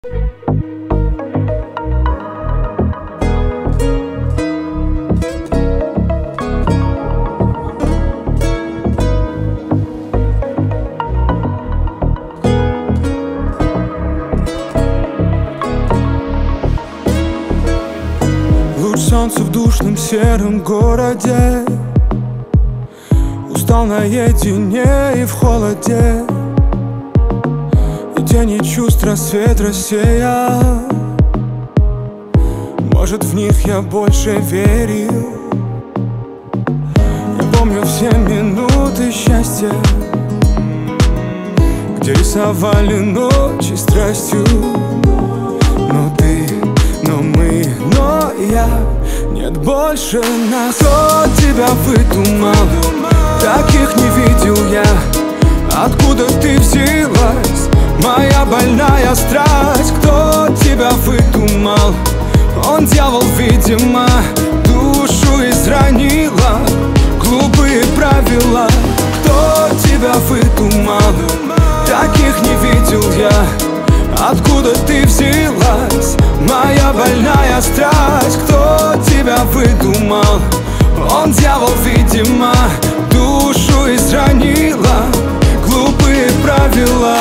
Луч солнца в душном сером городе, устал наедине и в холоде, и тени чувств рассвет рассеял. Может, в них я больше верил. Я помню все минуты счастья, где рисовали ночи страстью. Но ты, но мы, но я, нет больше нас. Кто тебя выдумал? Таких не видел я. Откуда ты взялась, моя больная страсть? Кто тебя выдумал? Он, дьявол, видимо, душу изранила. Глупые правила. Кто тебя выдумал? Таких не видел я. Откуда ты взялась, моя больная страсть? Кто тебя выдумал? Он, дьявол, видимо, душу изранила. Глупые правила.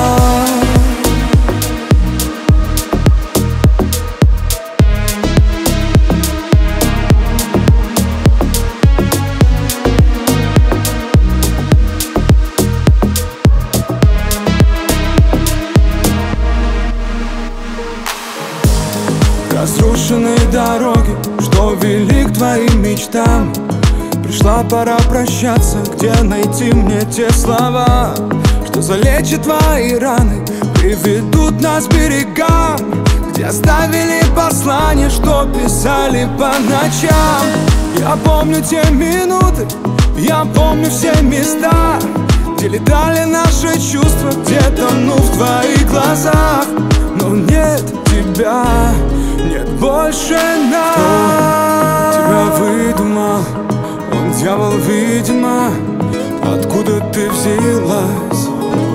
Разрушенные дороги, что вели к твоим мечтам. Пришла пора прощаться, где найти мне те слова, что залечат твои раны, приведут нас к берегам, где оставили послания, что писали по ночам. Я помню те минуты, я помню все места, где летали наши чувства, где тону в твоих глазах. Но нет тебя, нет больше нас. Кто тебя выдумал? Он, дьявол, видимо. Откуда ты взялась?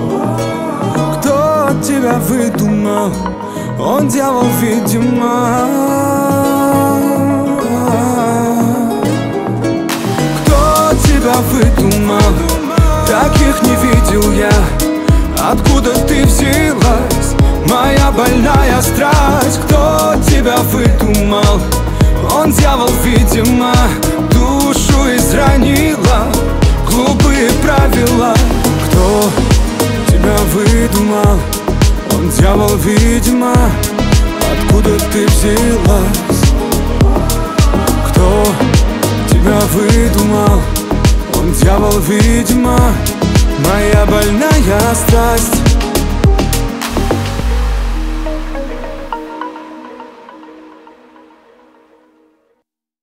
Кто тебя выдумал? Он, дьявол, видимо. Кто тебя выдумал? Таких не видел я. Откуда ты взялась, моя больная страсть? Кто тебя выдумал? Он, дьявол, видимо, душу изранила. Глупые правила. Кто тебя выдумал? Он, дьявол, видимо. Откуда ты взялась? Кто тебя выдумал? Он, дьявол, видимо, моя больная страсть.